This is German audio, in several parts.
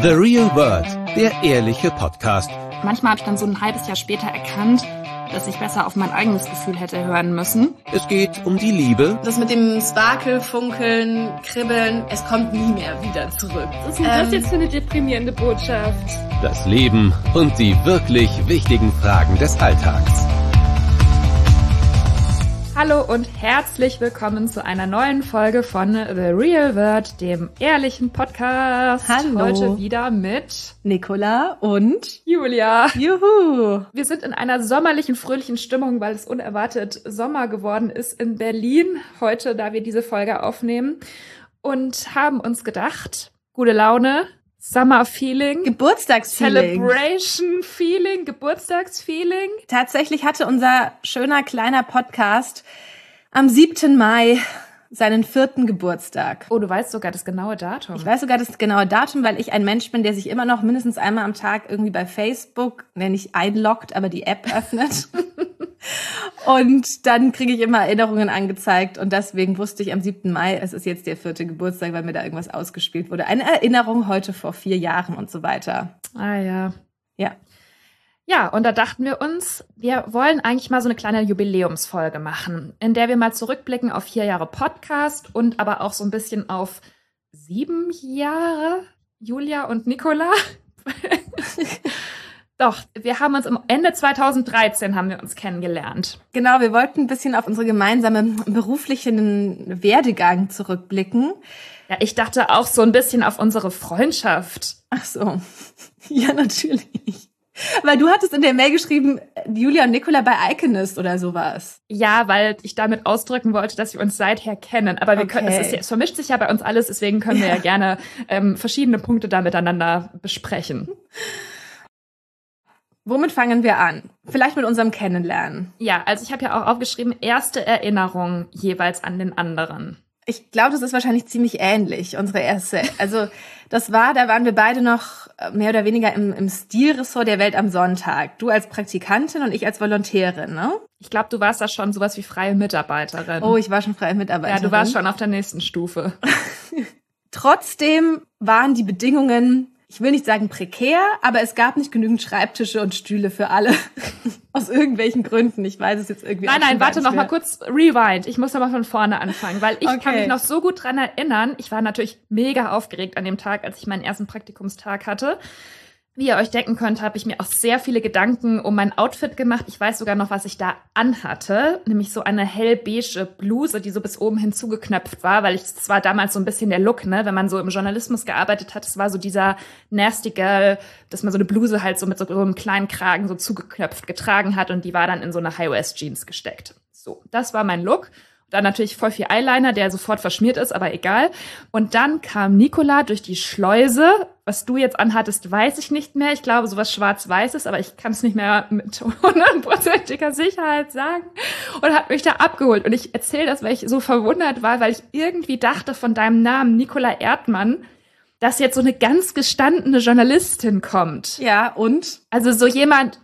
The Real World, der ehrliche Podcast. Manchmal habe ich dann so ein halbes Jahr später erkannt, dass ich besser auf mein eigenes Gefühl hätte hören müssen. Es geht um die Liebe. Das mit dem Sparkel, Funkeln, Kribbeln, es kommt nie mehr wieder zurück. Was ist denn das jetzt für eine deprimierende Botschaft? Das Leben und die wirklich wichtigen Fragen des Alltags. Hallo und herzlich willkommen zu einer neuen Folge von The Real World, dem ehrlichen Podcast. Hallo. Heute wieder mit Nicola und Julia. Juhu. Wir sind in einer sommerlichen, fröhlichen Stimmung, weil es unerwartet Sommer geworden ist in Berlin heute, da wir diese Folge aufnehmen. Und haben uns gedacht, gute Laune, Summer-Feeling, Geburtstagsfeeling, Celebration-Feeling, Geburtstagsfeeling. Tatsächlich hatte unser schöner kleiner Podcast am 7. Mai seinen 4. Geburtstag. Oh, du weißt sogar das genaue Datum. Ich weiß sogar das genaue Datum, weil ich ein Mensch bin, der sich immer noch mindestens einmal am Tag irgendwie bei Facebook, nicht einloggt, aber die App öffnet. Und dann kriege ich immer Erinnerungen angezeigt und deswegen wusste ich am 7. Mai, es ist jetzt der 4. Geburtstag, weil mir da irgendwas ausgespielt wurde. Eine Erinnerung heute vor 4 Jahren und so weiter. Ah ja. Ja. Ja, und da dachten wir uns, wir wollen eigentlich mal so eine kleine Jubiläumsfolge machen, in der wir mal zurückblicken auf 4 Jahre Podcast und aber auch so ein bisschen auf 7 Jahre Julia und Nicola. Doch, wir haben uns Ende 2013 haben wir uns kennengelernt. Genau, wir wollten ein bisschen auf unsere gemeinsamen beruflichen Werdegang zurückblicken. Ja, ich dachte auch so ein bisschen auf unsere Freundschaft. Ach so, ja natürlich. Weil du hattest in der Mail geschrieben, Julia und Nicola bei Iconist oder sowas. Ja, weil ich damit ausdrücken wollte, dass wir uns seither kennen. Aber wir können, es vermischt sich ja bei uns alles, deswegen können wir ja gerne verschiedene Punkte da miteinander besprechen. Womit fangen wir an? Vielleicht mit unserem Kennenlernen. Ja, also ich habe ja auch aufgeschrieben, erste Erinnerung jeweils an den anderen. Ich glaube, das ist wahrscheinlich ziemlich ähnlich, unsere erste. Also da waren wir beide noch mehr oder weniger im Stilressort der Welt am Sonntag. Du als Praktikantin und ich als Volontärin, ne? Ich glaube, du warst da schon sowas wie freie Mitarbeiterin. Oh, ich war schon freie Mitarbeiterin. Ja, du warst schon auf der nächsten Stufe. Trotzdem waren die Bedingungen, ich will nicht sagen prekär, aber es gab nicht genügend Schreibtische und Stühle für alle. Aus irgendwelchen Gründen. Ich weiß es jetzt irgendwie nicht. Nein, warte noch mal kurz, rewind. Ich muss noch mal von vorne anfangen, weil ich kann mich noch so gut dran erinnern. Ich war natürlich mega aufgeregt an dem Tag, als ich meinen ersten Praktikumstag hatte. Wie ihr euch denken könnt, habe ich mir auch sehr viele Gedanken um mein Outfit gemacht. Ich weiß sogar noch, was ich da anhatte, nämlich so eine hellbeige Bluse, die so bis oben hin zugeknöpft war, weil das war damals so ein bisschen der Look, ne, wenn man so im Journalismus gearbeitet hat. Es war so dieser Nasty Girl, dass man so eine Bluse halt so mit so einem kleinen Kragen so zugeknöpft getragen hat und die war dann in so eine High-Waist-Jeans gesteckt. So, das war mein Look. Dann natürlich voll viel Eyeliner, der sofort verschmiert ist, aber egal. Und dann kam Nicola durch die Schleuse. Was du jetzt anhattest, weiß ich nicht mehr. Ich glaube, sowas Schwarz-Weißes, aber ich kann es nicht mehr mit 100%iger Sicherheit sagen. Und hat mich da abgeholt. Und ich erzähle das, weil ich so verwundert war, weil ich irgendwie dachte von deinem Namen, Nicola Erdmann, dass jetzt so eine ganz gestandene Journalistin kommt. Ja, und? Also so jemand,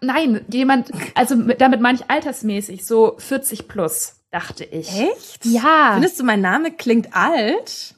also damit meine ich altersmäßig, so 40 plus. Dachte ich. Echt? Ja. Findest du, mein Name klingt alt?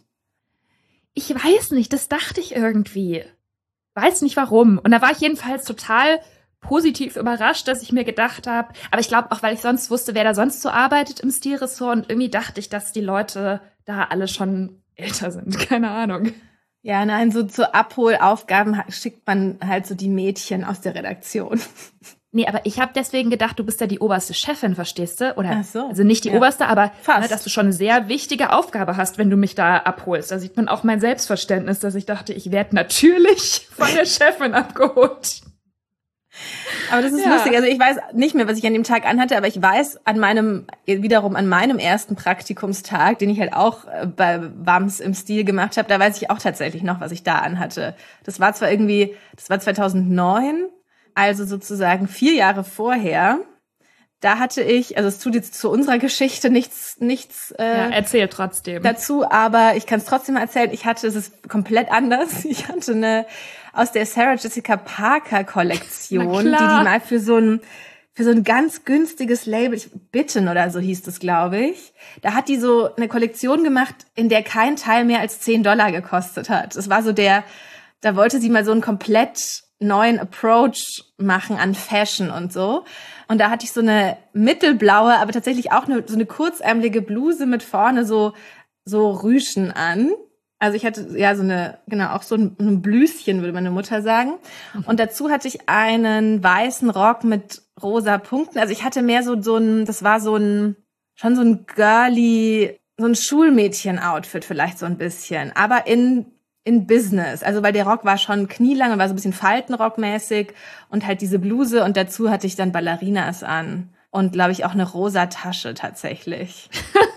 Ich weiß nicht, das dachte ich irgendwie. Weiß nicht warum. Und da war ich jedenfalls total positiv überrascht, dass ich mir gedacht habe, aber ich glaube auch, weil ich sonst wusste, wer da sonst so arbeitet im Stilressort und irgendwie dachte ich, dass die Leute da alle schon älter sind. Keine Ahnung. Ja, nein, so zu Abholaufgaben schickt man halt so die Mädchen aus der Redaktion. Nee, aber ich habe deswegen gedacht, du bist ja die oberste Chefin, verstehst du? Oder, ach so. Also nicht die oberste, aber fast. Dass du schon eine sehr wichtige Aufgabe hast, wenn du mich da abholst. Da sieht man auch mein Selbstverständnis, dass ich dachte, ich werde natürlich von der Chefin abgeholt. Aber das ist lustig. Also ich weiß nicht mehr, was ich an dem Tag anhatte, aber ich weiß an meinem ersten Praktikumstag, den ich halt auch bei WAMS im Stil gemacht habe, da weiß ich auch tatsächlich noch, was ich da anhatte. Das war 2009. Also sozusagen 4 Jahre vorher, da hatte ich, also es tut jetzt zu unserer Geschichte nichts erzähl trotzdem dazu, aber ich kann es trotzdem erzählen, es ist komplett anders. Ich hatte eine aus der Sarah Jessica Parker Kollektion, die mal für so ein ganz günstiges Label, Bitten oder so hieß das, glaube ich. Da hat die so eine Kollektion gemacht, in der kein Teil mehr als $10 gekostet hat. Das war so der Da wollte sie mal so einen komplett neuen Approach machen an Fashion und so. Und da hatte ich so eine mittelblaue, aber tatsächlich auch so eine kurzärmelige Bluse mit vorne so Rüschen an. Also ich hatte ja auch so ein Blüschen, würde meine Mutter sagen. Und dazu hatte ich einen weißen Rock mit rosa Punkten. Also ich hatte mehr das war schon so ein girly, so ein Schulmädchen-Outfit vielleicht so ein bisschen. Aber in Business. Also weil der Rock war schon knielang und war so ein bisschen Faltenrockmäßig und halt diese Bluse und dazu hatte ich dann Ballerinas an. Und glaube ich auch eine rosa Tasche tatsächlich.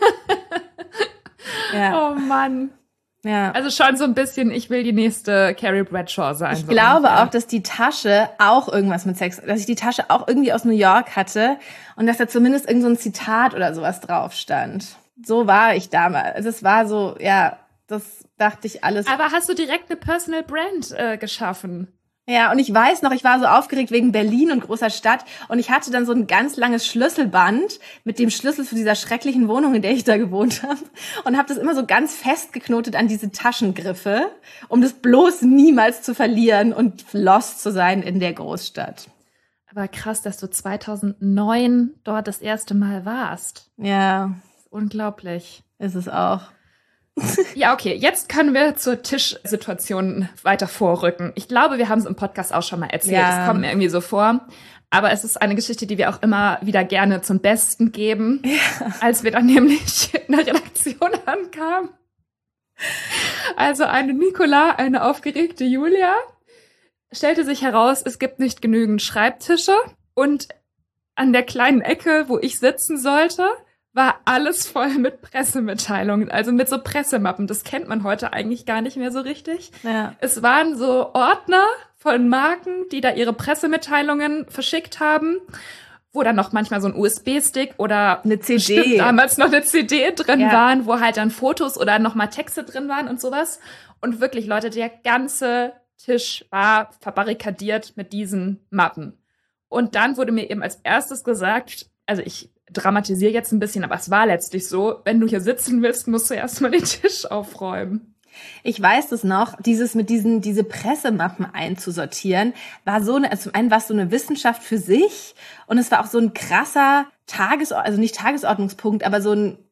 Ja. Oh Mann. Ja. Also schon so ein bisschen, ich will die nächste Carrie Bradshaw sein. Ich glaube auch, dass die Tasche auch irgendwas mit Sex, dass ich die Tasche auch irgendwie aus New York hatte und dass da zumindest irgend so ein Zitat oder sowas drauf stand. So war ich damals. Also es war so, ja, das dachte ich alles. Aber hast du direkt eine Personal Brand geschaffen? Ja, und ich weiß noch, ich war so aufgeregt wegen Berlin und großer Stadt und ich hatte dann so ein ganz langes Schlüsselband mit dem Schlüssel zu dieser schrecklichen Wohnung, in der ich da gewohnt habe und habe das immer so ganz festgeknotet an diese Taschengriffe, um das bloß niemals zu verlieren und lost zu sein in der Großstadt. Aber krass, dass du 2009 dort das erste Mal warst. Ja. Unglaublich. Ist es auch. Ja, okay, jetzt können wir zur Tischsituation weiter vorrücken. Ich glaube, wir haben es im Podcast auch schon mal erzählt. Es kommt mir irgendwie so vor. Aber es ist eine Geschichte, die wir auch immer wieder gerne zum Besten geben, als wir dann nämlich in der Redaktion ankamen. Also eine Nicola, eine aufgeregte Julia, stellte sich heraus, es gibt nicht genügend Schreibtische und an der kleinen Ecke, wo ich sitzen sollte, war alles voll mit Pressemitteilungen, also mit so Pressemappen. Das kennt man heute eigentlich gar nicht mehr so richtig. Ja. Es waren so Ordner von Marken, die da ihre Pressemitteilungen verschickt haben, wo dann noch manchmal so ein USB-Stick oder eine CD, damals noch eine CD drin waren, wo halt dann Fotos oder nochmal Texte drin waren und sowas. Und wirklich, Leute, der ganze Tisch war verbarrikadiert mit diesen Mappen. Und dann wurde mir eben als erstes gesagt, also ich dramatisiere jetzt ein bisschen, aber es war letztlich so, wenn du hier sitzen willst, musst du erstmal den Tisch aufräumen. Ich weiß es noch, diese Pressemappen einzusortieren, war so also zum einen war es so eine Wissenschaft für sich und es war auch so ein krasser also nicht Tagesordnungspunkt, aber so ein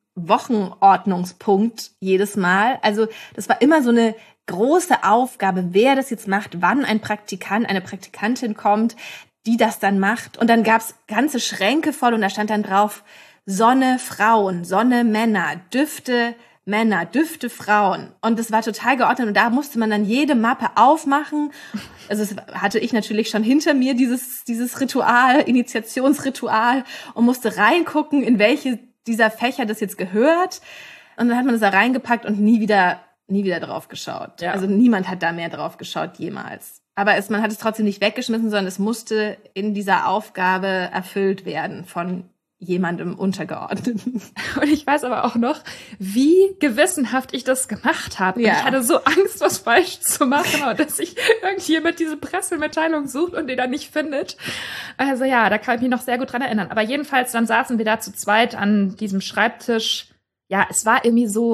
Wochenordnungspunkt jedes Mal. Also das war immer so eine große Aufgabe, wer das jetzt macht, wann ein Praktikant, eine Praktikantin kommt, die das dann macht. Und dann gab's ganze Schränke voll und da stand dann drauf Sonne Frauen, Sonne Männer, Düfte Männer, Düfte Frauen. Und das war total geordnet und da musste man dann jede Mappe aufmachen. Also das hatte ich natürlich schon hinter mir, dieses Ritual, Initiationsritual und musste reingucken, in welche dieser Fächer das jetzt gehört. Und dann hat man das da reingepackt und nie wieder drauf geschaut. Ja. Also niemand hat da mehr drauf geschaut jemals. Aber man hat es trotzdem nicht weggeschmissen, sondern es musste in dieser Aufgabe erfüllt werden von jemandem Untergeordneten. Und ich weiß aber auch noch, wie gewissenhaft ich das gemacht habe. Ja. Und ich hatte so Angst, was falsch zu machen, oder dass sich irgendjemand diese Pressemitteilung sucht und die dann nicht findet. Also ja, da kann ich mich noch sehr gut dran erinnern. Aber jedenfalls, dann saßen wir da zu zweit an diesem Schreibtisch. Ja, es waren so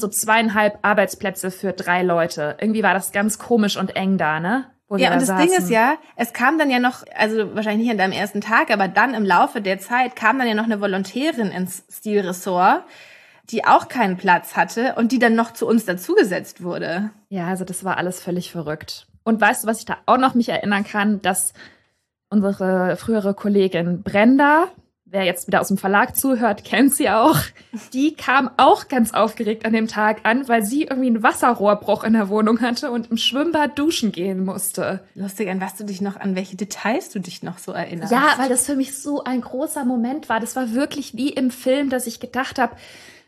2,5 Arbeitsplätze für 3 Leute. Irgendwie war das ganz komisch und eng da, ne? Ja, und das Ding ist ja, es kam dann ja noch, also wahrscheinlich nicht an deinem ersten Tag, aber dann im Laufe der Zeit kam dann ja noch eine Volontärin ins Stilressort, die auch keinen Platz hatte und die dann noch zu uns dazugesetzt wurde. Ja, also das war alles völlig verrückt. Und weißt du, was ich da auch noch mich erinnern kann, dass unsere frühere Kollegin Brenda, wer jetzt wieder aus dem Verlag zuhört, kennt sie auch. Die kam auch ganz aufgeregt an dem Tag an, weil sie irgendwie einen Wasserrohrbruch in der Wohnung hatte und im Schwimmbad duschen gehen musste. Lustig, an welche Details du dich noch so erinnerst. Ja, weil das für mich so ein großer Moment war. Das war wirklich wie im Film, dass ich gedacht habe,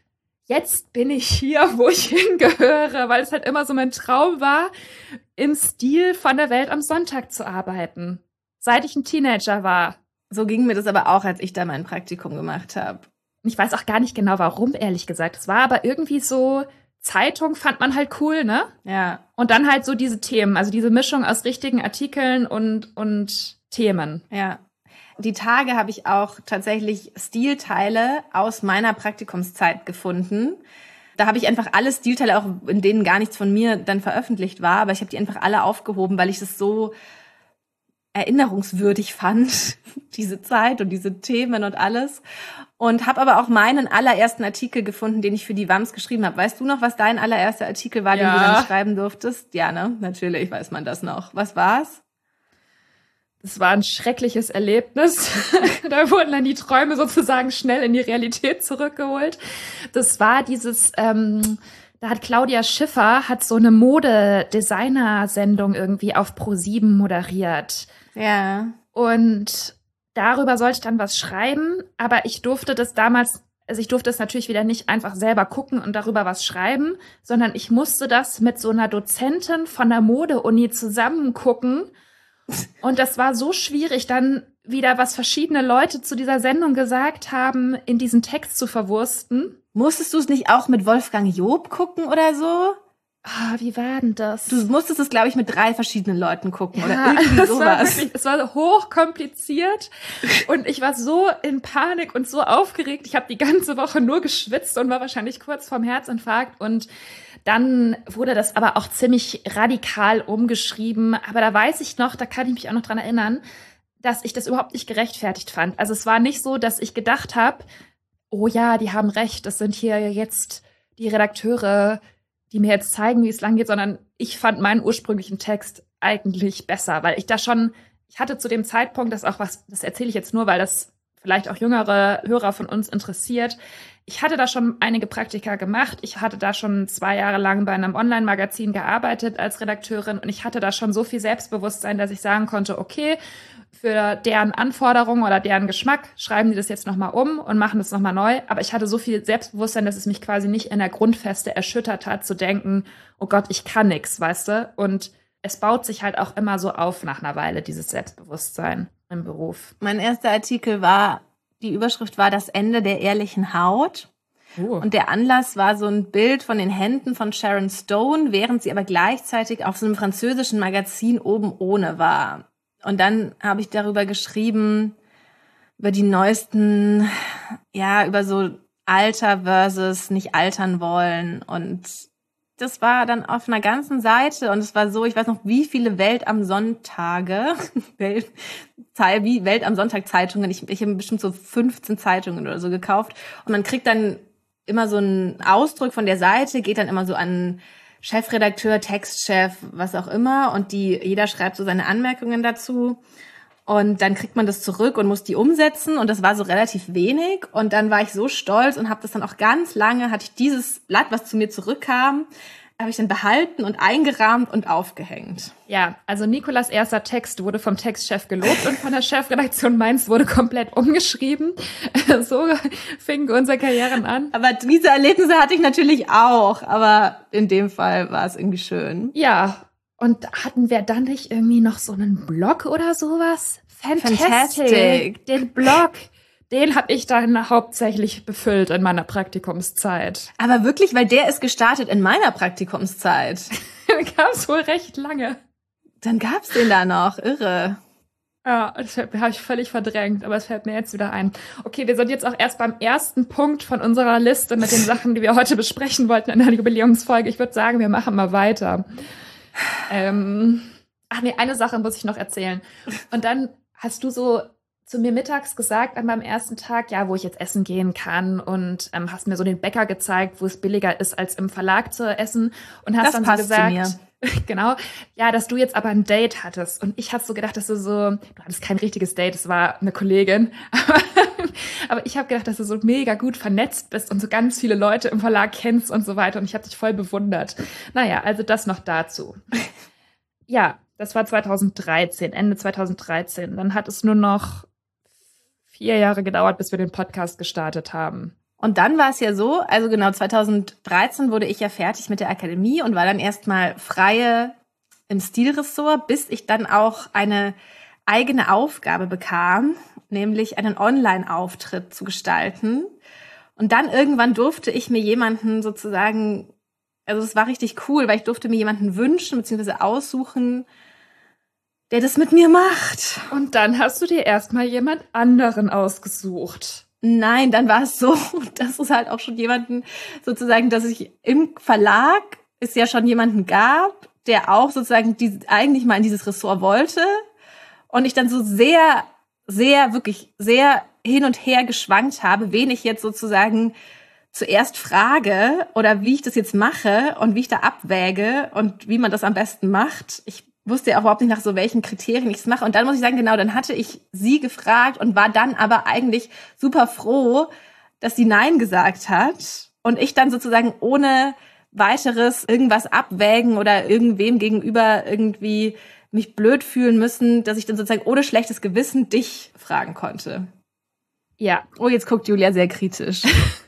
jetzt bin ich hier, wo ich hingehöre, weil es halt immer so mein Traum war, im Stil von der Welt am Sonntag zu arbeiten. Seit ich ein Teenager war. So ging mir das aber auch, als ich da mein Praktikum gemacht habe. Ich weiß auch gar nicht genau, warum, ehrlich gesagt. Es war aber irgendwie so, Zeitung fand man halt cool, ne? Ja. Und dann halt so diese Themen, also diese Mischung aus richtigen Artikeln und Themen. Ja. Die Tage habe ich auch tatsächlich Stilteile aus meiner Praktikumszeit gefunden. Da habe ich einfach alle Stilteile, auch in denen gar nichts von mir dann veröffentlicht war, aber ich habe die einfach alle aufgehoben, weil ich das so erinnerungswürdig fand, diese Zeit und diese Themen und alles. Und habe aber auch meinen allerersten Artikel gefunden, den ich für die WAMS geschrieben habe. Weißt du noch, was dein allererster Artikel war, den du dann schreiben durftest? Ja, ne? Natürlich weiß man das noch. Was war's? Es war ein schreckliches Erlebnis. Da wurden dann die Träume sozusagen schnell in die Realität zurückgeholt. Das war dieses, da hat Claudia Schiffer so eine Mode-Designer-Sendung irgendwie auf Pro7 moderiert. Ja. Und darüber sollte ich dann was schreiben, aber ich durfte das damals, also ich durfte es natürlich wieder nicht einfach selber gucken und darüber was schreiben, sondern ich musste das mit so einer Dozentin von der Mode-Uni zusammen gucken. Und das war so schwierig, dann wieder, was verschiedene Leute zu dieser Sendung gesagt haben, in diesen Text zu verwursten. Musstest du es nicht auch mit Wolfgang Job gucken oder so? Wie war denn das? Du musstest es, glaube ich, mit 3 verschiedenen Leuten gucken oder irgendwie sowas. Es war hochkompliziert und ich war so in Panik und so aufgeregt. Ich habe die ganze Woche nur geschwitzt und war wahrscheinlich kurz vorm Herzinfarkt. Und dann wurde das aber auch ziemlich radikal umgeschrieben. Aber da weiß ich noch, da kann ich mich auch noch dran erinnern, dass ich das überhaupt nicht gerechtfertigt fand. Also es war nicht so, dass ich gedacht habe, oh ja, die haben recht, das sind hier jetzt die Redakteure, die mir jetzt zeigen, wie es lang geht, sondern ich fand meinen ursprünglichen Text eigentlich besser, weil ich hatte zu dem Zeitpunkt, das erzähle ich jetzt nur, weil das vielleicht auch jüngere Hörer von uns interessiert. Ich hatte da schon einige Praktika gemacht. Ich hatte da schon 2 Jahre lang bei einem Online-Magazin gearbeitet als Redakteurin und ich hatte da schon so viel Selbstbewusstsein, dass ich sagen konnte, okay, für deren Anforderungen oder deren Geschmack schreiben die das jetzt nochmal um und machen das nochmal neu. Aber ich hatte so viel Selbstbewusstsein, dass es mich quasi nicht in der Grundfeste erschüttert hat, zu denken, oh Gott, ich kann nix, weißt du? Und es baut sich halt auch immer so auf nach einer Weile, dieses Selbstbewusstsein im Beruf. Mein erster Artikel die Überschrift war das Ende der ehrlichen Haut. Und der Anlass war so ein Bild von den Händen von Sharon Stone, während sie aber gleichzeitig auf so einem französischen Magazin oben ohne war. Und dann habe ich darüber geschrieben, über die neuesten, über so Alter versus nicht altern wollen. Und das war dann auf einer ganzen Seite. Und es war so, ich weiß noch, wie viele Welt am Sonntag Zeitungen. Ich habe bestimmt so 15 Zeitungen oder so gekauft. Und man kriegt dann immer so einen Ausdruck von der Seite, geht dann immer so an Chefredakteur, Textchef, was auch immer. Und jeder schreibt so seine Anmerkungen dazu. Und dann kriegt man das zurück und muss die umsetzen. Und das war so relativ wenig. Und dann war ich so stolz und habe das dann auch ganz lange, hatte ich dieses Blatt, was zu mir zurückkam, habe ich dann behalten und eingerahmt und aufgehängt. Ja, also Nicolas erster Text wurde vom Textchef gelobt und von der Chefredaktion meins wurde komplett umgeschrieben. So fingen unsere Karrieren an. Aber diese Erlebnisse hatte ich natürlich auch. Aber in dem Fall war es irgendwie schön. Ja, und hatten wir dann nicht irgendwie noch so einen Blog oder sowas? Fantastic. Den Blog. Den habe ich dann hauptsächlich befüllt in meiner Praktikumszeit. Aber wirklich, weil der ist gestartet in meiner Praktikumszeit. Den gab's wohl recht lange. Dann gab's den da noch, irre. Ja, das habe ich völlig verdrängt, aber es fällt mir jetzt wieder ein. Okay, wir sind jetzt auch erst beim ersten Punkt von unserer Liste mit den Sachen, die wir heute besprechen wollten in der Jubiläumsfolge. Ich würde sagen, wir machen mal weiter. Eine Sache muss ich noch erzählen. Und dann hast du so zu mir mittags gesagt an meinem ersten Tag, ja, wo ich jetzt essen gehen kann und hast mir so den Bäcker gezeigt, wo es billiger ist, als im Verlag zu essen und hast dann so gesagt, genau, ja, dass du jetzt aber ein Date hattest und ich habe so gedacht, dass du hattest kein richtiges Date, es war eine Kollegin, aber ich habe gedacht, dass du so mega gut vernetzt bist und so ganz viele Leute im Verlag kennst und so weiter und ich habe dich voll bewundert. Naja, also das noch dazu. Ja, das war 2013, Ende 2013. Dann hat es nur noch 4 Jahre gedauert, bis wir den Podcast gestartet haben. Und dann war es ja so, also genau 2013 wurde ich ja fertig mit der Akademie und war dann erstmal freie im Stilressort, bis ich dann auch eine eigene Aufgabe bekam, nämlich einen Online-Auftritt zu gestalten. Und dann irgendwann durfte ich mir jemanden sozusagen, also es war richtig cool, weil ich durfte mir jemanden wünschen bzw. aussuchen, der das mit mir macht. Und dann hast du dir erstmal jemand anderen ausgesucht. Nein, dann war es so, dass es halt auch schon jemanden sozusagen, dass ich im Verlag es ja schon jemanden gab, der auch sozusagen eigentlich mal in dieses Ressort wollte. Und ich dann so sehr, sehr, wirklich sehr hin und her geschwankt habe, wen ich jetzt sozusagen zuerst frage oder wie ich das jetzt mache und wie ich da abwäge und wie man das am besten macht. Ich wusste ja auch überhaupt nicht nach so welchen Kriterien ich es mache. Und dann muss ich sagen, genau, dann hatte ich sie gefragt und war dann aber eigentlich super froh, dass sie Nein gesagt hat. Und ich dann sozusagen ohne weiteres irgendwas abwägen oder irgendwem gegenüber irgendwie mich blöd fühlen müssen, dass ich dann sozusagen ohne schlechtes Gewissen dich fragen konnte. Ja. Oh, jetzt guckt Julia sehr kritisch.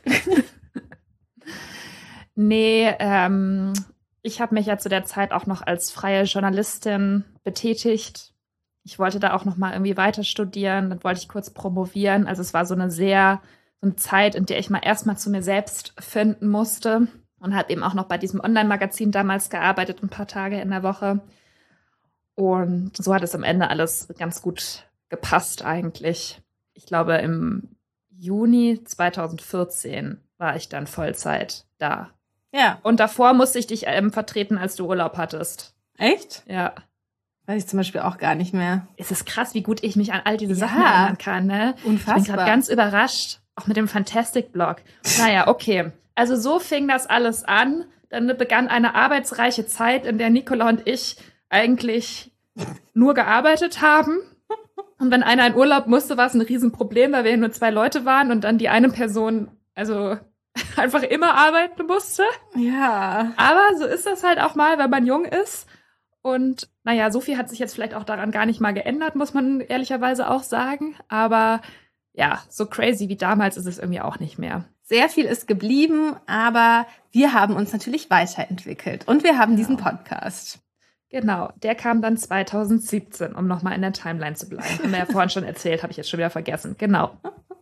Nee, ich habe mich ja zu der Zeit auch noch als freie Journalistin betätigt. Ich wollte da auch noch mal irgendwie weiter studieren, dann wollte ich kurz promovieren. Also es war so eine Zeit, in der ich mal erstmal zu mir selbst finden musste und habe eben auch noch bei diesem Online-Magazin damals gearbeitet, ein paar Tage in der Woche. Und so hat es am Ende alles ganz gut gepasst eigentlich. Ich glaube, im Juni 2014 war ich dann Vollzeit da. Ja. Und davor musste ich dich vertreten, als du Urlaub hattest. Echt? Ja. Weiß ich zum Beispiel auch gar nicht mehr. Es ist krass, wie gut ich mich an all diese Sachen erinnern kann, ne? Unfassbar. Ich bin gerade ganz überrascht, auch mit dem Fantastic-Blog. Naja, okay. Also so fing das alles an. Dann begann eine arbeitsreiche Zeit, in der Nicola und ich eigentlich nur gearbeitet haben. Und wenn einer in Urlaub musste, war es ein Riesenproblem, weil wir nur 2 Leute waren und dann die eine Person, also einfach immer arbeiten musste. Ja. Aber so ist das halt auch mal, wenn man jung ist. Und naja, so viel hat sich jetzt vielleicht auch daran gar nicht mal geändert, muss man ehrlicherweise auch sagen. Aber ja, so crazy wie damals ist es irgendwie auch nicht mehr. Sehr viel ist geblieben, aber wir haben uns natürlich weiterentwickelt. Und wir haben diesen Podcast. Genau, der kam dann 2017, um nochmal in der Timeline zu bleiben. Haben wir ja vorhin schon erzählt, habe ich jetzt schon wieder vergessen. Genau.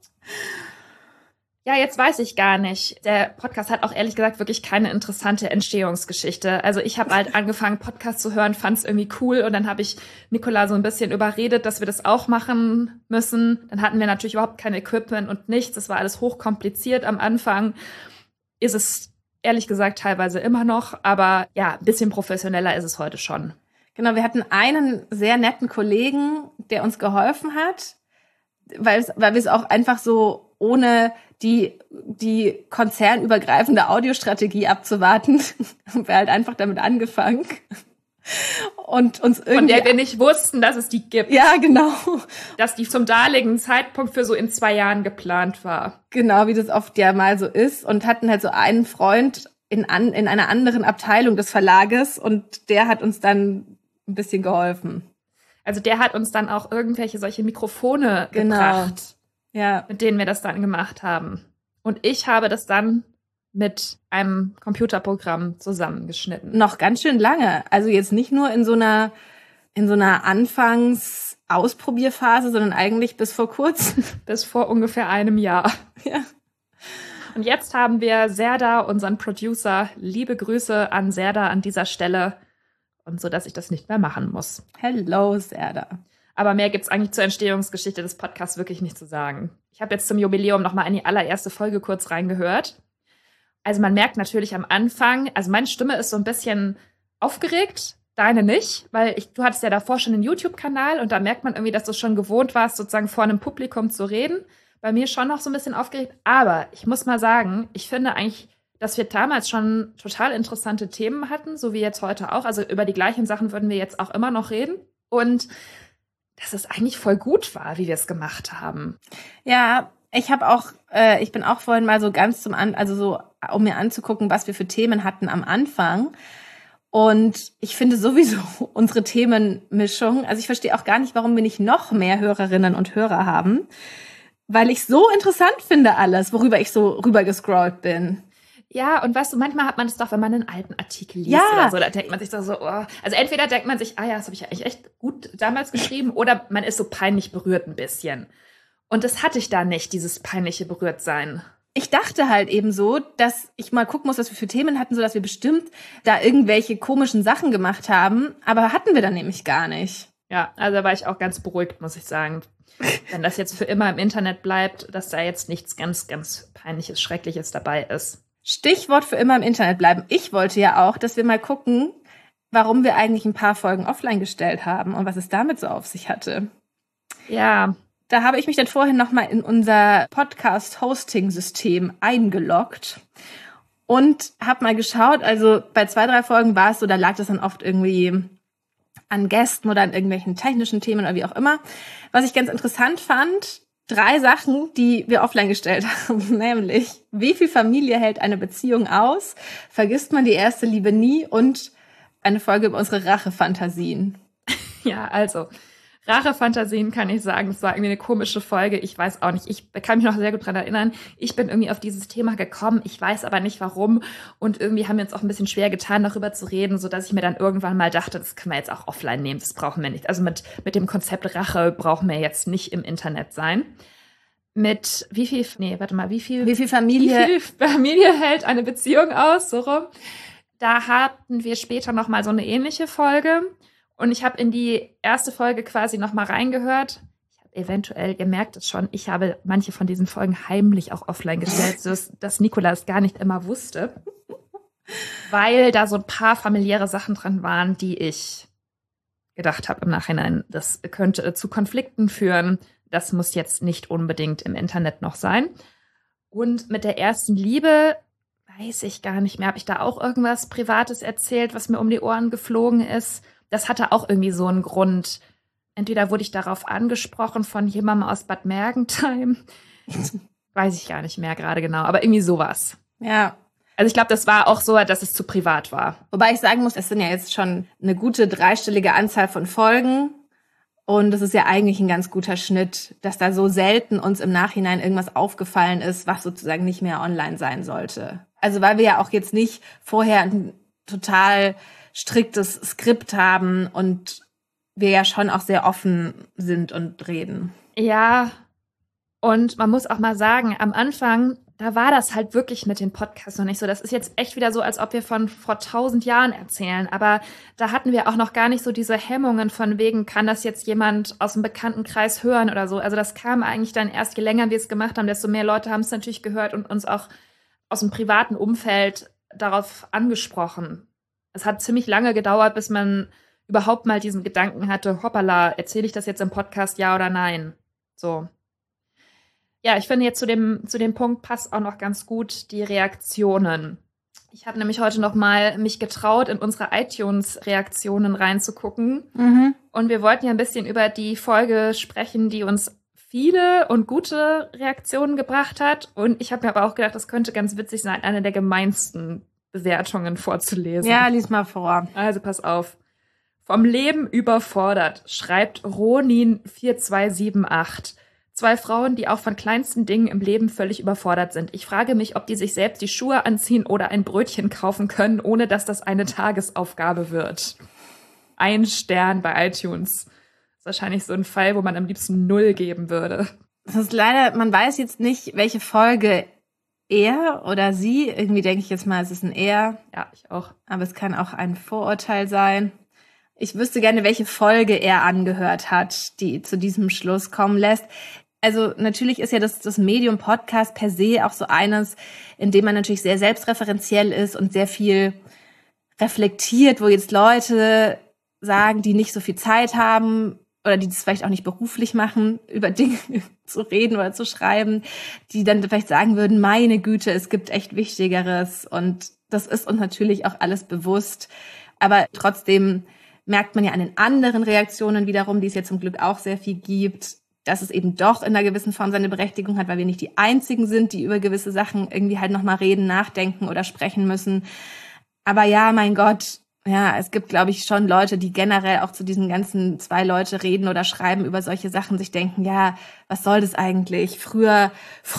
Ja, jetzt weiß ich gar nicht. Der Podcast hat auch ehrlich gesagt wirklich keine interessante Entstehungsgeschichte. Also ich habe halt angefangen, Podcast zu hören, fand es irgendwie cool und dann habe ich Nicola so ein bisschen überredet, dass wir das auch machen müssen. Dann hatten wir natürlich überhaupt kein Equipment und nichts. Das war alles hochkompliziert am Anfang. Ist es ehrlich gesagt teilweise immer noch, aber ja, ein bisschen professioneller ist es heute schon. Genau, wir hatten einen sehr netten Kollegen, der uns geholfen hat, weil wir es auch einfach so ohne die konzernübergreifende Audiostrategie abzuwarten, haben wir halt einfach damit angefangen. Und uns irgendwie. Von der wir nicht wussten, dass es die gibt. Ja, genau. Dass die zum damaligen Zeitpunkt für so in 2 Jahren geplant war. Genau, wie das oft ja mal so ist. Und hatten halt so einen Freund in einer anderen Abteilung des Verlages und der hat uns dann ein bisschen geholfen. Also der hat uns dann auch irgendwelche solche Mikrofone gebracht, ja, mit denen wir das dann gemacht haben. Und ich habe das dann mit einem Computerprogramm zusammengeschnitten. Noch ganz schön lange. Also jetzt nicht nur in so einer Anfangs-Ausprobierphase, sondern eigentlich bis vor kurzem. Bis vor ungefähr einem Jahr. Ja. Und jetzt haben wir Serda, unseren Producer. Liebe Grüße an Serda an dieser Stelle. Und so, dass ich das nicht mehr machen muss. Hello, Serda. Aber mehr gibt's eigentlich zur Entstehungsgeschichte des Podcasts wirklich nicht zu sagen. Ich habe jetzt zum Jubiläum nochmal in die allererste Folge kurz reingehört. Also man merkt natürlich am Anfang, also meine Stimme ist so ein bisschen aufgeregt, deine nicht, weil du hattest ja davor schon einen YouTube-Kanal und da merkt man irgendwie, dass du schon gewohnt warst, sozusagen vor einem Publikum zu reden. Bei mir schon noch so ein bisschen aufgeregt. Aber ich muss mal sagen, ich finde eigentlich, dass wir damals schon total interessante Themen hatten, so wie jetzt heute auch. Also über die gleichen Sachen würden wir jetzt auch immer noch reden. Und dass es eigentlich voll gut war, wie wir es gemacht haben. Ja, ich bin auch vorhin mal so ganz um mir anzugucken, was wir für Themen hatten am Anfang. Und ich finde sowieso unsere Themenmischung, also ich verstehe auch gar nicht, warum wir nicht noch mehr Hörerinnen und Hörer haben, weil ich so interessant finde alles, worüber ich so rübergescrollt bin. Ja, und weißt du, manchmal hat man das doch, wenn man einen alten Artikel liest oder so, da denkt man sich so, oh. Also entweder denkt man sich, das habe ich ja eigentlich echt gut damals geschrieben, oder man ist so peinlich berührt ein bisschen. Und das hatte ich da nicht, dieses peinliche Berührtsein. Ich dachte halt eben so, dass ich mal gucken muss, was wir für Themen hatten, so dass wir bestimmt da irgendwelche komischen Sachen gemacht haben, aber hatten wir dann nämlich gar nicht. Ja, also da war ich auch ganz beruhigt, muss ich sagen. Wenn das jetzt für immer im Internet bleibt, dass da jetzt nichts ganz, ganz Peinliches, Schreckliches dabei ist. Stichwort für immer im Internet bleiben. Ich wollte ja auch, dass wir mal gucken, warum wir eigentlich ein paar Folgen offline gestellt haben und was es damit so auf sich hatte. Ja. Da habe ich mich dann vorhin nochmal in unser Podcast-Hosting-System eingeloggt und habe mal geschaut, also bei 2, 3 Folgen war es so, da lag das dann oft irgendwie an Gästen oder an irgendwelchen technischen Themen oder wie auch immer. Was ich ganz interessant fand, 3 Sachen, die wir offline gestellt haben, nämlich, wie viel Familie hält eine Beziehung aus, vergisst man die erste Liebe nie und eine Folge über unsere Rachefantasien. Ja, also Rachefantasien kann ich sagen, das war irgendwie eine komische Folge. Ich weiß auch nicht, ich kann mich noch sehr gut dran erinnern. Ich bin irgendwie auf dieses Thema gekommen, ich weiß aber nicht warum. Und irgendwie haben wir uns auch ein bisschen schwer getan, darüber zu reden, sodass ich mir dann irgendwann mal dachte, das können wir jetzt auch offline nehmen, das brauchen wir nicht. Also mit dem Konzept Rache brauchen wir jetzt nicht im Internet sein. Mit wie viel Familie hält eine Beziehung aus, so rum. Da hatten wir später noch mal so eine ähnliche Folge. Und ich habe in die erste Folge quasi noch mal reingehört. Ich habe eventuell, ihr merkt es schon, ich habe manche von diesen Folgen heimlich auch offline gestellt, dass Nicola es gar nicht immer wusste. Weil da so ein paar familiäre Sachen dran waren, die ich gedacht habe im Nachhinein, das könnte zu Konflikten führen. Das muss jetzt nicht unbedingt im Internet noch sein. Und mit der ersten Liebe weiß ich gar nicht mehr. Habe ich da auch irgendwas Privates erzählt, was mir um die Ohren geflogen ist? Das hatte auch irgendwie so einen Grund. Entweder wurde ich darauf angesprochen von jemandem aus Bad Mergentheim. Weiß ich gar nicht mehr gerade genau, aber irgendwie sowas. Ja. Also ich glaube, das war auch so, dass es zu privat war. Wobei ich sagen muss, es sind ja jetzt schon eine gute 3-stellige Anzahl von Folgen. Und es ist ja eigentlich ein ganz guter Schnitt, dass da so selten uns im Nachhinein irgendwas aufgefallen ist, was sozusagen nicht mehr online sein sollte. Also weil wir ja auch jetzt nicht vorher ein total striktes Skript haben und wir ja schon auch sehr offen sind und reden. Ja, und man muss auch mal sagen, am Anfang, da war das halt wirklich mit den Podcasts noch nicht so. Das ist jetzt echt wieder so, als ob wir von vor 1000 Jahren erzählen. Aber da hatten wir auch noch gar nicht so diese Hemmungen von wegen, kann das jetzt jemand aus dem Bekanntenkreis hören oder so. Also das kam eigentlich dann erst, je länger wir es gemacht haben, desto mehr Leute haben es natürlich gehört und uns auch aus dem privaten Umfeld darauf angesprochen. Es hat ziemlich lange gedauert, bis man überhaupt mal diesen Gedanken hatte, hoppala, erzähle ich das jetzt im Podcast, ja oder nein? So. Ja, ich finde jetzt zu dem Punkt passt auch noch ganz gut die Reaktionen. Ich habe nämlich heute noch mal mich getraut, in unsere iTunes-Reaktionen reinzugucken. Mhm. Und wir wollten ja ein bisschen über die Folge sprechen, die uns viele und gute Reaktionen gebracht hat. Und ich habe mir aber auch gedacht, das könnte ganz witzig sein, eine der gemeinsten Bewertungen vorzulesen. Ja, lies mal vor. Also pass auf. Vom Leben überfordert, schreibt Ronin4278. 2 Frauen, die auch von kleinsten Dingen im Leben völlig überfordert sind. Ich frage mich, ob die sich selbst die Schuhe anziehen oder ein Brötchen kaufen können, ohne dass das eine Tagesaufgabe wird. 1 Stern bei iTunes. Das ist wahrscheinlich so ein Fall, wo man am liebsten 0 geben würde. Das ist leider, man weiß jetzt nicht, welche Folge er oder sie, irgendwie denke ich jetzt mal, es ist ein er. Ja, ich auch. Aber es kann auch ein Vorurteil sein. Ich wüsste gerne, welche Folge er angehört hat, die zu diesem Schluss kommen lässt. Also natürlich ist ja das Medium-Podcast per se auch so eines, in dem man natürlich sehr selbstreferenziell ist und sehr viel reflektiert, wo jetzt Leute sagen, die nicht so viel Zeit haben oder die das vielleicht auch nicht beruflich machen, über Dinge zu reden oder zu schreiben, die dann vielleicht sagen würden, meine Güte, es gibt echt Wichtigeres. Und das ist uns natürlich auch alles bewusst. Aber trotzdem merkt man ja an den anderen Reaktionen wiederum, die es ja zum Glück auch sehr viel gibt, dass es eben doch in einer gewissen Form seine Berechtigung hat, weil wir nicht die Einzigen sind, die über gewisse Sachen irgendwie halt nochmal reden, nachdenken oder sprechen müssen. Aber ja, mein Gott, ja, es gibt, glaube ich, schon Leute, die generell auch zu diesen ganzen 2 Leute reden oder schreiben über solche Sachen, sich denken, ja, was soll das eigentlich? Früher,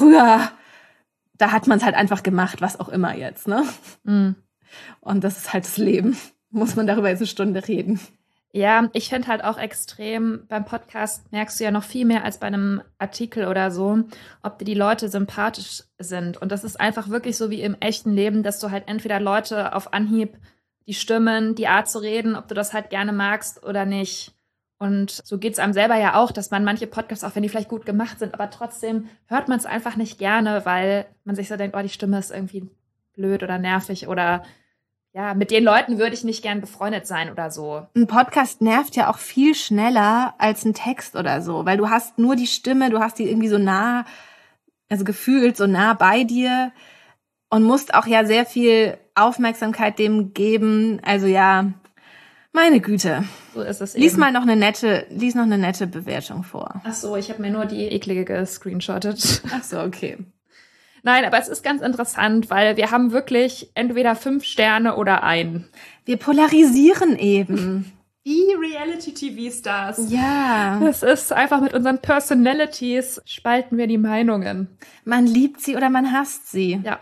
da hat man es halt einfach gemacht, was auch immer jetzt, ne? Mhm. Und das ist halt das Leben. Muss man darüber jetzt eine Stunde reden. Ja, ich finde halt auch extrem, beim Podcast merkst du ja noch viel mehr als bei einem Artikel oder so, ob dir die Leute sympathisch sind. Und das ist einfach wirklich so wie im echten Leben, dass du halt entweder Leute auf Anhieb, die Stimmen, die Art zu reden, ob du das halt gerne magst oder nicht. Und so geht's einem selber ja auch, dass man manche Podcasts, auch wenn die vielleicht gut gemacht sind, aber trotzdem hört man es einfach nicht gerne, weil man sich so denkt, oh, die Stimme ist irgendwie blöd oder nervig oder ja, mit den Leuten würde ich nicht gern befreundet sein oder so. Ein Podcast nervt ja auch viel schneller als ein Text oder so, weil du hast nur die Stimme, du hast die irgendwie so nah, also gefühlt so nah bei dir und musst auch ja sehr viel Aufmerksamkeit dem geben. Also ja, meine Güte. So ist es Lies eben. noch eine nette Bewertung vor. Ach so, ich habe mir nur die eklige gescreenshottet. Ach so, okay. Nein, aber es ist ganz interessant, weil wir haben wirklich entweder 5 Sterne oder 1. Wir polarisieren eben. Wie Reality-TV-Stars. Ja. Das ist einfach mit unseren Personalities spalten wir die Meinungen. Man liebt sie oder man hasst sie. Ja.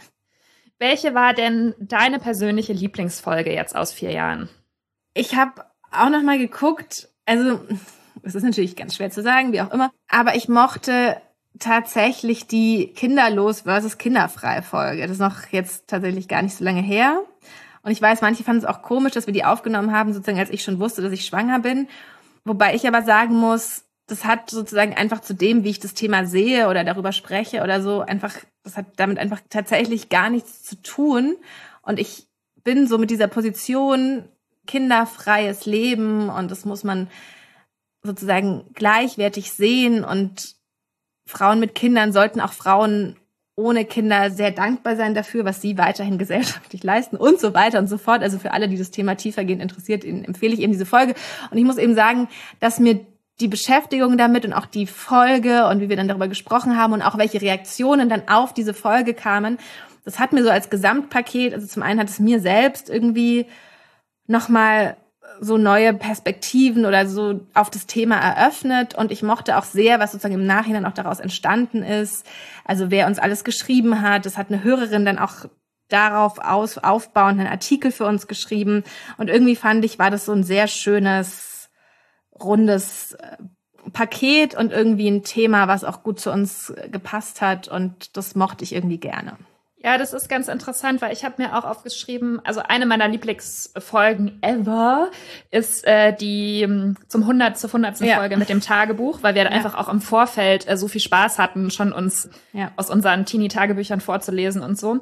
Welche war denn deine persönliche Lieblingsfolge jetzt aus 4 Jahren? Ich habe auch noch mal geguckt, also es ist natürlich ganz schwer zu sagen, wie auch immer, aber ich mochte tatsächlich die Kinderlos versus Kinderfrei Folge. Das ist noch jetzt tatsächlich gar nicht so lange her. Und ich weiß, manche fanden es auch komisch, dass wir die aufgenommen haben, sozusagen als ich schon wusste, dass ich schwanger bin. Wobei ich aber sagen muss, das hat sozusagen einfach zu dem, wie ich das Thema sehe oder darüber spreche oder so, einfach, das hat damit einfach tatsächlich gar nichts zu tun. Und ich bin so mit dieser Position kinderfreies Leben und das muss man sozusagen gleichwertig sehen und Frauen mit Kindern sollten auch Frauen ohne Kinder sehr dankbar sein dafür, was sie weiterhin gesellschaftlich leisten und so weiter und so fort. Also für alle, die das Thema tiefergehend interessiert, Ihnen empfehle ich eben diese Folge. Und ich muss eben sagen, dass mir die Beschäftigung damit und auch die Folge und wie wir dann darüber gesprochen haben und auch welche Reaktionen dann auf diese Folge kamen, das hat mir so als Gesamtpaket, also zum einen hat es mir selbst irgendwie nochmal so neue Perspektiven oder so auf das Thema eröffnet und ich mochte auch sehr, was sozusagen im Nachhinein auch daraus entstanden ist. Also wer uns alles geschrieben hat, das hat eine Hörerin dann auch darauf aufbauend einen Artikel für uns geschrieben und irgendwie fand ich, war das so ein sehr schönes, rundes Paket und irgendwie ein Thema, was auch gut zu uns gepasst hat und das mochte ich irgendwie gerne. Ja, das ist ganz interessant, weil ich habe mir auch aufgeschrieben, also eine meiner Lieblingsfolgen ever ist die zur 100. Folge mit dem Tagebuch, weil wir einfach auch im Vorfeld so viel Spaß hatten, schon uns aus unseren Teenie-Tagebüchern vorzulesen und so.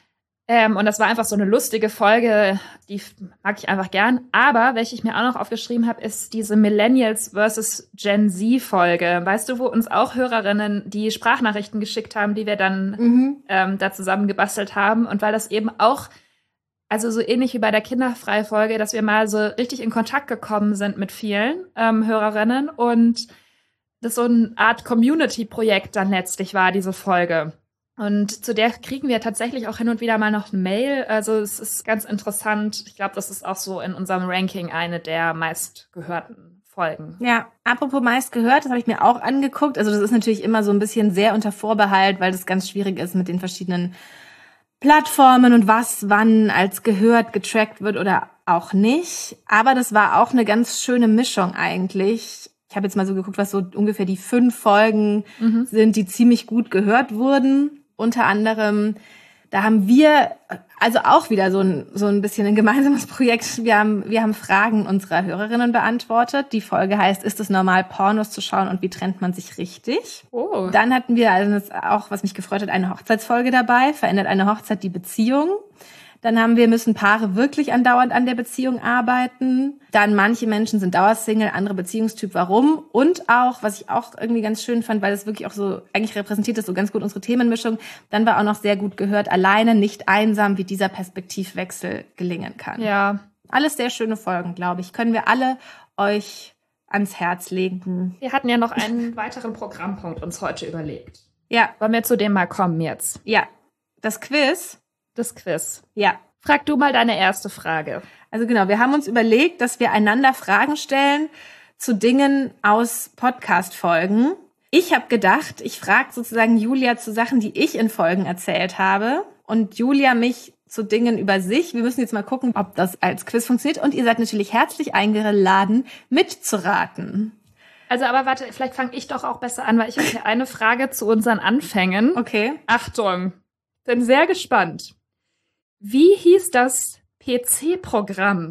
Und das war einfach so eine lustige Folge, die mag ich einfach gern. Aber welche ich mir auch noch aufgeschrieben habe, ist diese Millennials versus Gen Z-Folge. Weißt du, wo uns auch Hörerinnen die Sprachnachrichten geschickt haben, die wir dann da zusammen gebastelt haben. Und weil das eben auch, also so ähnlich wie bei der Kinderfrei-Folge, dass wir mal so richtig in Kontakt gekommen sind mit vielen Hörerinnen. Und das so eine Art Community-Projekt dann letztlich war, diese Folge. Und zu der kriegen wir tatsächlich auch hin und wieder mal noch eine Mail. Also es ist ganz interessant. Ich glaube, das ist auch so in unserem Ranking eine der meistgehörten Folgen. Ja, apropos meistgehört, das habe ich mir auch angeguckt. Also das ist natürlich immer so ein bisschen sehr unter Vorbehalt, weil das ganz schwierig ist mit den verschiedenen Plattformen und was wann als gehört getrackt wird oder auch nicht. Aber das war auch eine ganz schöne Mischung eigentlich. Ich habe jetzt mal so geguckt, was so ungefähr die 5 Folgen sind, die ziemlich gut gehört wurden. Unter anderem, da haben wir also auch wieder so ein bisschen ein gemeinsames Projekt. Wir haben Fragen unserer Hörerinnen beantwortet. Die Folge heißt, ist es normal, Pornos zu schauen und wie trennt man sich richtig? Oh. Dann hatten wir also auch, was mich gefreut hat, eine Hochzeitsfolge dabei. Verändert eine Hochzeit die Beziehung? Dann haben wir, müssen Paare wirklich andauernd an der Beziehung arbeiten? Dann manche Menschen sind Dauersingle, andere Beziehungstyp, warum? Und auch, was ich auch irgendwie ganz schön fand, weil das wirklich auch so, eigentlich repräsentiert das so ganz gut unsere Themenmischung, dann war auch noch sehr gut gehört, alleine nicht einsam, wie dieser Perspektivwechsel gelingen kann. Ja. Alles sehr schöne Folgen, glaube ich. Können wir alle euch ans Herz legen. Wir hatten ja noch einen weiteren Programmpunkt uns heute überlegt. Ja. Wollen wir zu dem mal kommen jetzt? Ja. Das Quiz. Das Quiz. Ja. Frag du mal deine erste Frage. Also genau, wir haben uns überlegt, dass wir einander Fragen stellen zu Dingen aus Podcast-Folgen. Ich habe gedacht, ich frage sozusagen Julia zu Sachen, die ich in Folgen erzählt habe und Julia mich zu Dingen über sich. Wir müssen jetzt mal gucken, ob das als Quiz funktioniert und ihr seid natürlich herzlich eingeladen, mitzuraten. Also aber warte, vielleicht fange ich doch auch besser an, weil ich habe hier eine Frage zu unseren Anfängen. Okay. Achtung, bin sehr gespannt. Wie hieß das PC-Programm,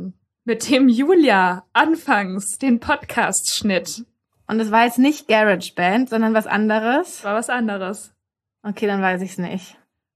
mit dem Julia anfangs den Podcast schnitt. Und es war jetzt nicht GarageBand, sondern was anderes? War was anderes. Okay, dann weiß ich es nicht.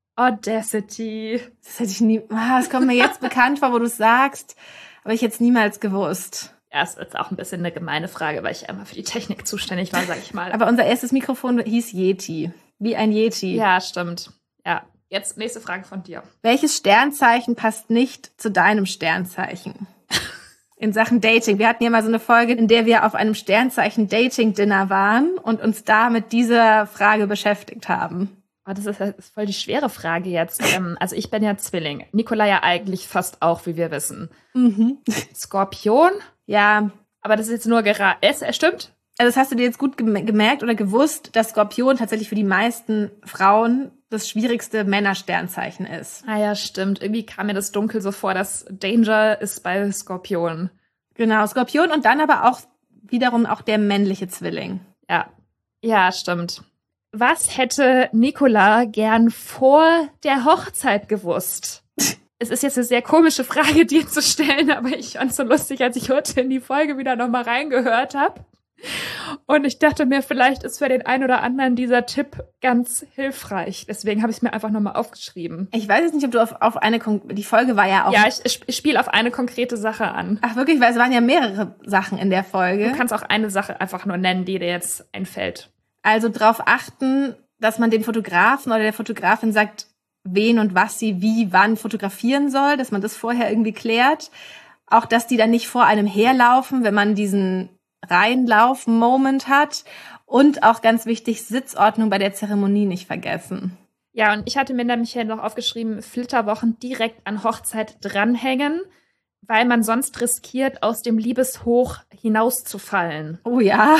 Audacity. Das hätte ich nie... Es kommt mir jetzt bekannt vor, wo du es sagst, aber ich hätte es niemals gewusst. Ja, es ist auch ein bisschen eine gemeine Frage, weil ich einmal für die Technik zuständig war, sag ich mal. Aber unser erstes Mikrofon hieß Yeti. Wie ein Yeti. Ja, stimmt. Ja, jetzt nächste Frage von dir. Welches Sternzeichen passt nicht zu deinem Sternzeichen? In Sachen Dating. Wir hatten ja mal so eine Folge, in der wir auf einem Sternzeichen-Dating-Dinner waren und uns da mit dieser Frage beschäftigt haben. Oh, das ist voll die schwere Frage jetzt. Also ich bin ja Zwilling. Nicola ja eigentlich fast auch, wie wir wissen. Mhm. Skorpion? Ja. Aber das ist jetzt nur gerade... Stimmt? Also das hast du dir jetzt gut gemerkt oder gewusst, dass Skorpion tatsächlich für die meisten Frauen das schwierigste Männersternzeichen ist. Ah ja, stimmt. Irgendwie kam mir das dunkel so vor, dass Danger ist bei Skorpion. Genau, Skorpion und dann aber auch wiederum auch der männliche Zwilling. Ja. Ja, stimmt. Was hätte Nicola gern vor der Hochzeit gewusst? Es ist jetzt eine sehr komische Frage, dir zu stellen, aber ich fand es so lustig, als ich heute in die Folge wieder nochmal reingehört habe. Und ich dachte mir, vielleicht ist für den einen oder anderen dieser Tipp ganz hilfreich. Deswegen habe ich es mir einfach nochmal aufgeschrieben. Ich weiß jetzt nicht, ob du auf eine... Die Folge war ja auch... Ja, ich spiele auf eine konkrete Sache an. Ach wirklich? Weil es waren ja mehrere Sachen in der Folge. Du kannst auch eine Sache einfach nur nennen, die dir jetzt einfällt. Also darauf achten, dass man dem Fotografen oder der Fotografin sagt, wen und was sie wie wann fotografieren soll, dass man das vorher irgendwie klärt. Auch, dass die dann nicht vor einem herlaufen, wenn man diesen Reinlauf-Moment hat. Und auch ganz wichtig, Sitzordnung bei der Zeremonie nicht vergessen. Ja, und ich hatte mir nämlich hier noch aufgeschrieben, Flitterwochen direkt an Hochzeit dranhängen, weil man sonst riskiert, aus dem Liebeshoch hinauszufallen. Oh ja.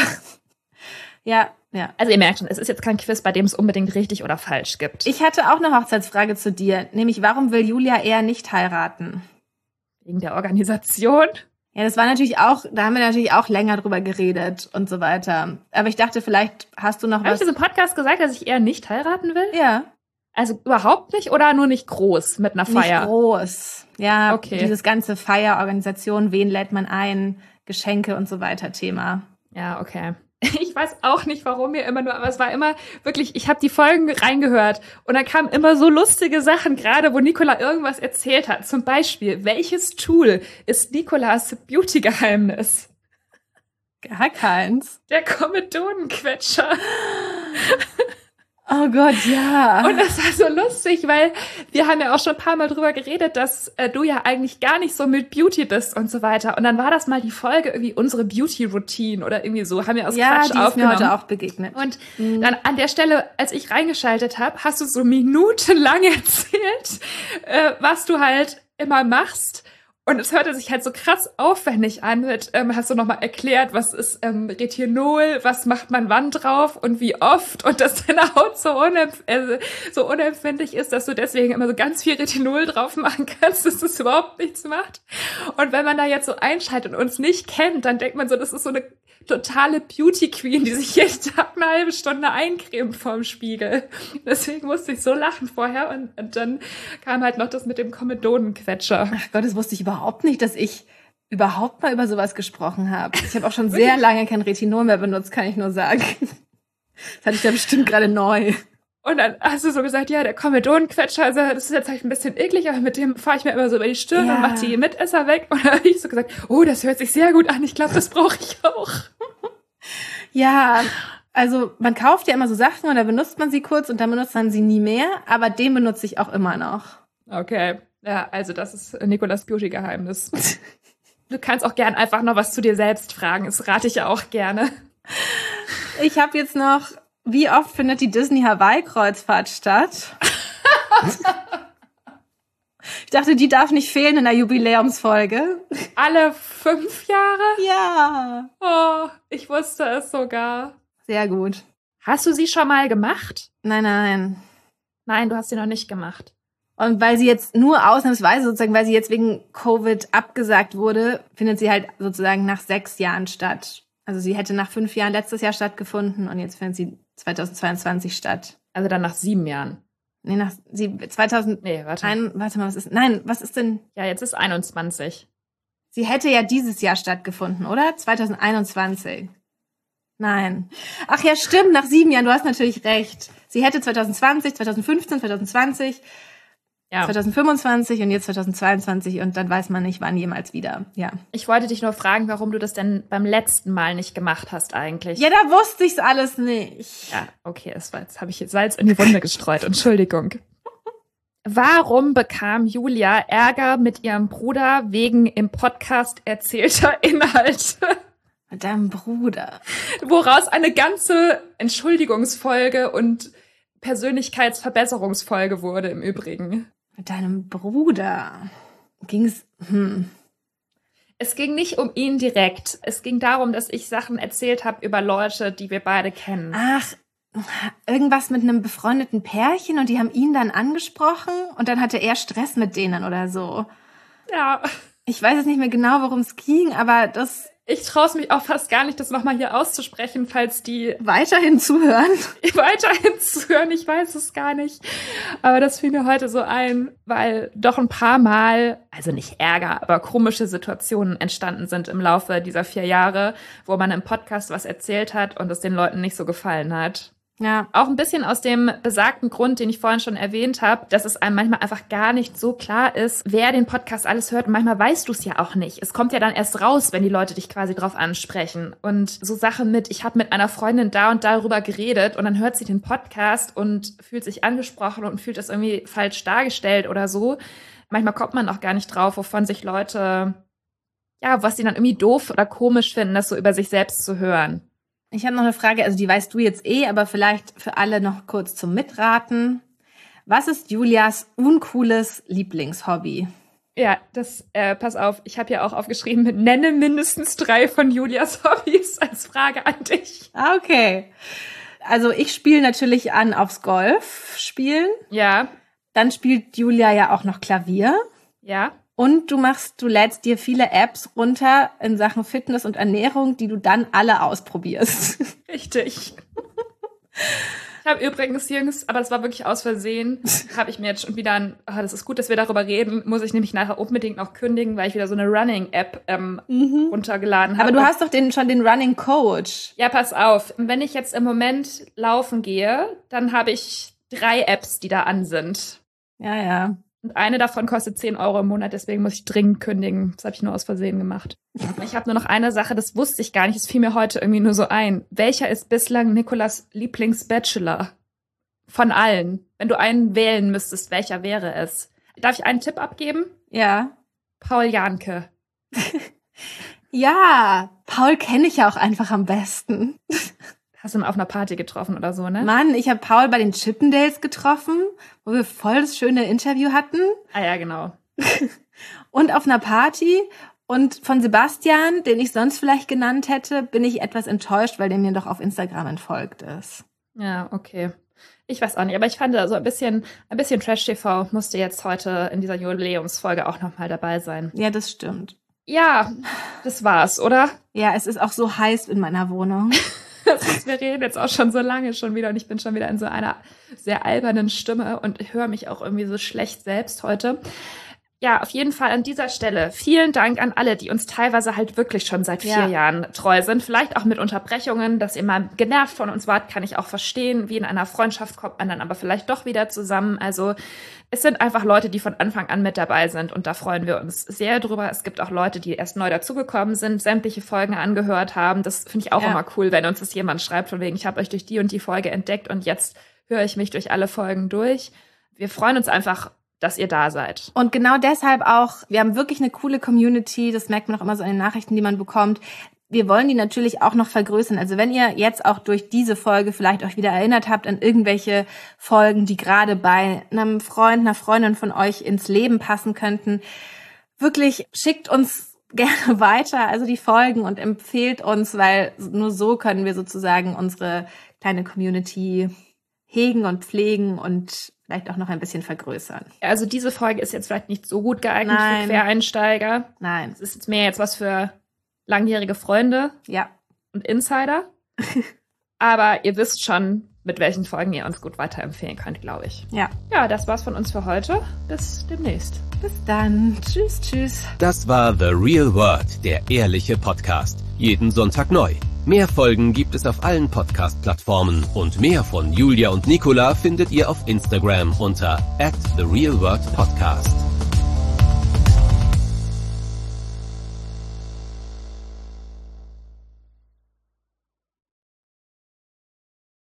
Ja. Also ihr merkt schon, es ist jetzt kein Quiz, bei dem es unbedingt richtig oder falsch gibt. Ich hatte auch eine Hochzeitsfrage zu dir, nämlich warum will Julia eher nicht heiraten? Wegen der Organisation? Ja, das war natürlich auch, da haben wir natürlich auch länger drüber geredet und so weiter. Aber ich dachte, vielleicht hast du noch was... Habe ich das im Podcast gesagt, dass ich eher nicht heiraten will? Ja. Also überhaupt nicht oder nur nicht groß mit einer Feier? Nicht groß. Ja, okay. Dieses ganze Feierorganisation, wen lädt man ein, Geschenke und so weiter Thema. Ja, okay. Ich weiß auch nicht, warum mir immer nur, aber es war immer wirklich, ich habe die Folgen reingehört und dann kamen immer so lustige Sachen, gerade wo Nicola irgendwas erzählt hat. Zum Beispiel, welches Tool ist Nicolas Beauty-Geheimnis? Gar keins. Der Komedodenquetscher. Oh Gott, ja. Und das war so lustig, weil wir haben ja auch schon ein paar Mal drüber geredet, dass du ja eigentlich gar nicht so mit Beauty bist und so weiter. Und dann war das mal die Folge irgendwie unsere Beauty-Routine oder irgendwie so, haben wir aus Quatsch aufgenommen. Ja, die ist mir heute auch begegnet. Und dann an der Stelle, als ich reingeschaltet habe, hast du so minutenlang erzählt, was du halt immer machst. Und es hörte sich halt so krass aufwendig an. Hast du nochmal erklärt, was ist Retinol, was macht man wann drauf und wie oft. Und dass deine Haut so unempfindlich ist, dass du deswegen immer so ganz viel Retinol drauf machen kannst, dass das überhaupt nichts macht. Und wenn man da jetzt so einschaltet und uns nicht kennt, dann denkt man so, das ist so eine totale Beauty Queen, die sich jeden Tag eine halbe Stunde eincremt vorm Spiegel. Deswegen musste ich so lachen vorher und dann kam halt noch das mit dem Komedodenquetscher. Ach Gott, das wusste ich überhaupt nicht, dass ich überhaupt mal über sowas gesprochen habe. Ich habe auch schon sehr lange kein Retinol mehr benutzt, kann ich nur sagen. Das hatte ich da bestimmt gerade neu. Und dann hast du so gesagt, ja, der Komedodenquetscher, also das ist jetzt halt ein bisschen eklig, aber mit dem fahre ich mir immer so über die Stirn und mache die Mitesser weg. Und dann habe ich so gesagt, oh, das hört sich sehr gut an, ich glaube, das brauche ich auch. Ja, also man kauft ja immer so Sachen und dann benutzt man sie kurz und dann benutzt man sie nie mehr, aber den benutze ich auch immer noch. Okay, ja, also das ist Nicolas Beauty-Geheimnis. Du kannst auch gern einfach noch was zu dir selbst fragen, das rate ich ja auch gerne. Ich habe jetzt noch... Wie oft findet die Disney-Hawaii-Kreuzfahrt statt? Ich dachte, die darf nicht fehlen in der Jubiläumsfolge. Alle 5 Jahre? Ja. Oh, ich wusste es sogar. Sehr gut. Hast du sie schon mal gemacht? Nein. Nein, du hast sie noch nicht gemacht. Und weil sie jetzt nur ausnahmsweise sozusagen, weil sie jetzt wegen Covid abgesagt wurde, findet sie halt sozusagen nach 6 Jahren statt. Also sie hätte nach 5 Jahren letztes Jahr stattgefunden und jetzt findet sie 2022 statt. Also dann nach 7 Jahren. Nee, nach 2000. Nee, warte. Warte mal, was ist? Nein, was ist denn? Ja, jetzt ist 21. Sie hätte ja dieses Jahr stattgefunden, oder? 2021. Nein. Ach ja, stimmt, nach 7 Jahren, du hast natürlich recht. Sie hätte 2020, 2015, 2020, 2025 und jetzt 2022 und dann weiß man nicht, wann jemals wieder. Ja. Ich wollte dich nur fragen, warum du das denn beim letzten Mal nicht gemacht hast eigentlich. Ja, da wusste ich's alles nicht. Ja, okay, jetzt habe ich Salz in die Wunde gestreut. Entschuldigung. Warum bekam Julia Ärger mit ihrem Bruder wegen im Podcast erzählter Inhalte? Mit deinem Bruder. Woraus eine ganze Entschuldigungsfolge und Persönlichkeitsverbesserungsfolge wurde im Übrigen. Mit deinem Bruder ging's. Es ging nicht um ihn direkt. Es ging darum, dass ich Sachen erzählt habe über Leute, die wir beide kennen. Ach, irgendwas mit einem befreundeten Pärchen und die haben ihn dann angesprochen und dann hatte er Stress mit denen oder so. Ja. Ich weiß jetzt nicht mehr genau, worum es ging, aber das... Ich traue es mich auch fast gar nicht, das nochmal hier auszusprechen, falls die weiterhin zuhören. Ich weiß es gar nicht. Aber das fiel mir heute so ein, weil doch ein paar Mal, also nicht Ärger, aber komische Situationen entstanden sind im Laufe dieser 4 Jahre, wo man im Podcast was erzählt hat und es den Leuten nicht so gefallen hat. Ja. Auch ein bisschen aus dem besagten Grund, den ich vorhin schon erwähnt habe, dass es einem manchmal einfach gar nicht so klar ist, wer den Podcast alles hört. Und manchmal weißt du es ja auch nicht. Es kommt ja dann erst raus, wenn die Leute dich quasi drauf ansprechen. Und so Sachen mit, ich habe mit einer Freundin da und darüber geredet und dann hört sie den Podcast und fühlt sich angesprochen und fühlt das irgendwie falsch dargestellt oder so. Manchmal kommt man auch gar nicht drauf, wovon sich Leute, ja, was sie dann irgendwie doof oder komisch finden, das so über sich selbst zu hören. Ich habe noch eine Frage, also die weißt du jetzt aber vielleicht für alle noch kurz zum Mitraten. Was ist Julias uncooles Lieblingshobby? Ja, pass auf, ich habe ja auch aufgeschrieben, nenne mindestens 3 von Julias Hobbys als Frage an dich. Okay. Also ich spiele natürlich an aufs Golf spielen. Ja. Dann spielt Julia ja auch noch Klavier. Ja. Und du lädst dir viele Apps runter in Sachen Fitness und Ernährung, die du dann alle ausprobierst. Richtig. Ich habe übrigens jüngst, aber das war wirklich aus Versehen, habe ich mir jetzt schon wieder das ist gut, dass wir darüber reden, muss ich nämlich nachher unbedingt noch kündigen, weil ich wieder so eine Running-App runtergeladen habe. Aber du hast doch schon den Running Coach. Ja, pass auf. Wenn ich jetzt im Moment laufen gehe, dann habe ich 3 Apps, die da an sind. Ja. Und eine davon kostet 10 € im Monat, deswegen muss ich dringend kündigen. Das habe ich nur aus Versehen gemacht. Ich habe nur noch eine Sache, das wusste ich gar nicht, das fiel mir heute irgendwie nur so ein. Welcher ist bislang Nikolas Lieblingsbachelor? Von allen. Wenn du einen wählen müsstest, welcher wäre es? Darf ich einen Tipp abgeben? Ja. Paul Janke. Ja, Paul kenne ich ja auch einfach am besten. Hast du ihn auf einer Party getroffen oder so, ne? Mann, ich habe Paul bei den Chippendales getroffen, wo wir voll das schöne Interview hatten. Ah ja, genau. Und auf einer Party. Und von Sebastian, den ich sonst vielleicht genannt hätte, bin ich etwas enttäuscht, weil der mir doch auf Instagram entfolgt ist. Ja, okay. Ich weiß auch nicht, aber ich fand so ein bisschen Trash-TV musste jetzt heute in dieser Jubiläumsfolge auch nochmal dabei sein. Ja, das stimmt. Ja, das war's, oder? Ja, es ist auch so heiß in meiner Wohnung. Wir reden jetzt auch schon so lange schon wieder und ich bin schon wieder in so einer sehr albernen Stimme und ich höre mich auch irgendwie so schlecht selbst heute. Ja, auf jeden Fall an dieser Stelle vielen Dank an alle, die uns teilweise halt wirklich schon seit 4 Jahren treu sind. Vielleicht auch mit Unterbrechungen, dass ihr mal genervt von uns wart, kann ich auch verstehen. Wie in einer Freundschaft kommt man dann aber vielleicht doch wieder zusammen. Also es sind einfach Leute, die von Anfang an mit dabei sind und da freuen wir uns sehr drüber. Es gibt auch Leute, die erst neu dazugekommen sind, sämtliche Folgen angehört haben. Das finde ich auch immer cool, wenn uns das jemand schreibt, von wegen, ich habe euch durch die und die Folge entdeckt und jetzt höre ich mich durch alle Folgen durch. Wir freuen uns einfach, dass ihr da seid. Und genau deshalb auch, wir haben wirklich eine coole Community, das merkt man auch immer so in den Nachrichten, die man bekommt. Wir wollen die natürlich auch noch vergrößern. Also wenn ihr jetzt auch durch diese Folge vielleicht euch wieder erinnert habt an irgendwelche Folgen, die gerade bei einem Freund, einer Freundin von euch ins Leben passen könnten, wirklich schickt uns gerne weiter, also die Folgen und empfehlt uns, weil nur so können wir sozusagen unsere kleine Community hegen und pflegen und vielleicht auch noch ein bisschen vergrößern. Also diese Folge ist jetzt vielleicht nicht so gut geeignet für Quereinsteiger. Nein. Es ist jetzt mehr jetzt was für langjährige Freunde und Insider. Aber ihr wisst schon, mit welchen Folgen ihr uns gut weiterempfehlen könnt, glaube ich. Ja. Ja, das war's von uns für heute. Bis demnächst. Bis dann. Tschüss, tschüss. Das war The Real World, der ehrliche Podcast. Jeden Sonntag neu. Mehr Folgen gibt es auf allen Podcast-Plattformen und mehr von Julia und Nicola findet ihr auf Instagram unter @TheRealWorldPodcast.